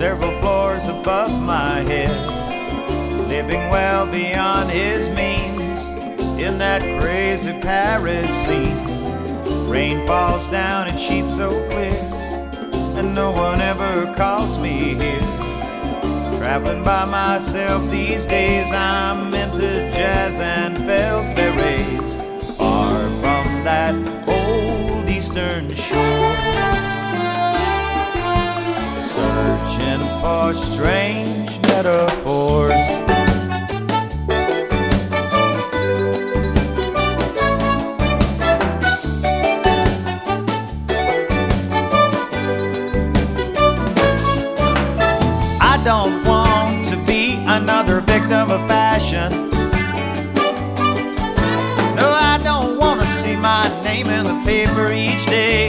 several floors above my head, living well beyond his means in that crazy Paris scene. Rain falls down in sheets so clear, and no one ever calls me here. Traveling by myself these days, I'm into jazz and felt berets, far from that old eastern shore, searching for strange metaphors. I don't want to be another victim of fashion. No, I don't want to see my name in the paper each day.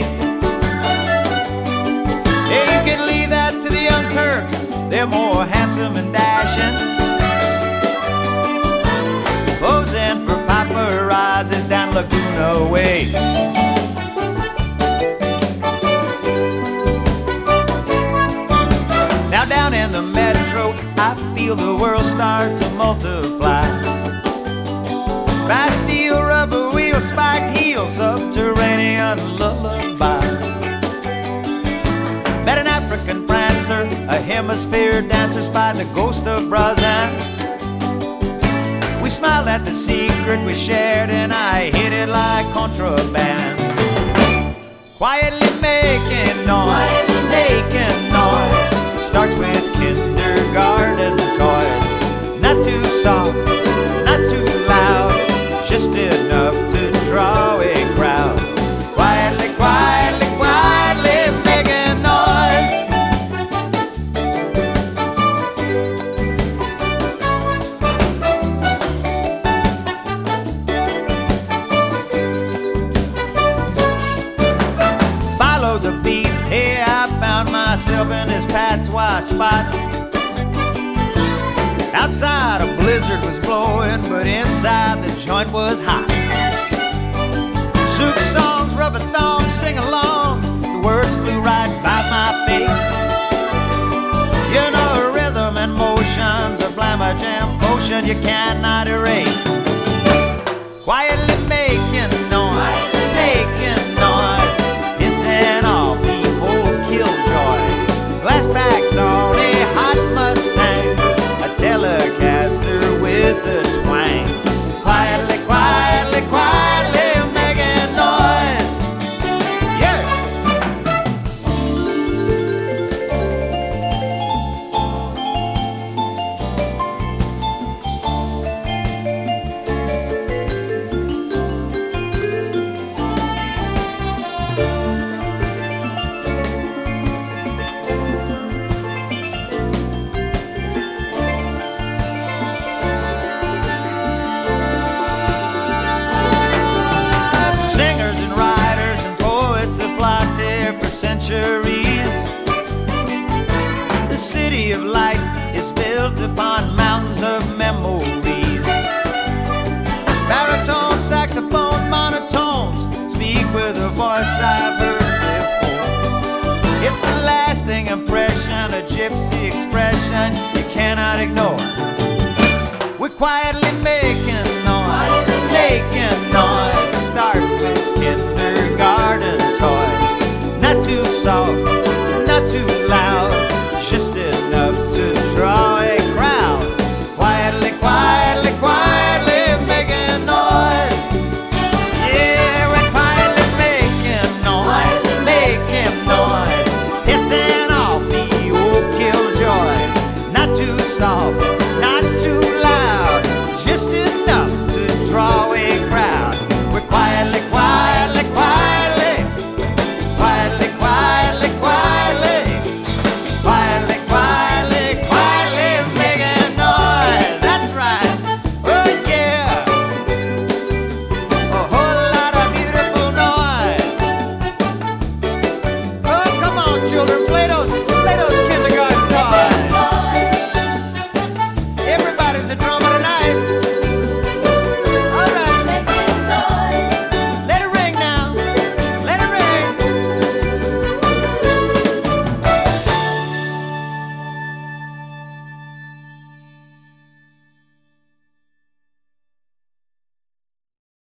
Yeah, you can leave that to the young Turks, they're more handsome and dashing, posing for paparazzis down Laguna Way. Now down in the metro, I feel the world start to multiply. Bastille rubber wheels, spiked heels, subterranean lullaby. Met an African prancer, a hemisphere dancer, spied the ghost of Brazil. We smiled at the secret we shared, and I hid it like contraband. Quietly making noise, making noise. Starts with kindergarten toys. Not too soft, not too loud, just enough to draw a crowd. Quietly, quietly, quietly making noise. Follow the beat, hey, I found myself in this patois spot. Outside a blizzard was blowing, but inside the joint was hot. Zouk songs, rubber thongs, sing-alongs, the words flew right by my face. You know, rhythm and motion's a blammer jam potion you cannot erase. Quietly making noise, pissing off people's killjoys. Glass backs on a hot Mustang, a Telecaster with a twang. Quietly, quietly, quietly making noise. Yeah. Centuries. The city of light is built upon mountains of memories. Baritone, saxophone, monotones speak with a voice I've heard before. It's a lasting impression, a gypsy expression you cannot ignore. We're quietly making noise, making noise. Start with kindergarten toys. Not too soft, not too loud, just enough to draw a crowd. Quietly, quietly, quietly making noise. Yeah, we're quietly making noise, pissing off the old killjoys. Not too soft,